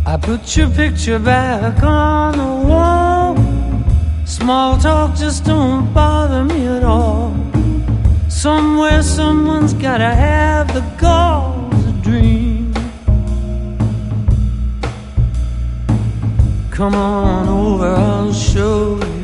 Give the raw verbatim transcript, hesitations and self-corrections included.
I put your picture back on the wall. Small talk just don't bother me at all. Somewhere someone's gotta have the gall to dream. Come on over, I'll show you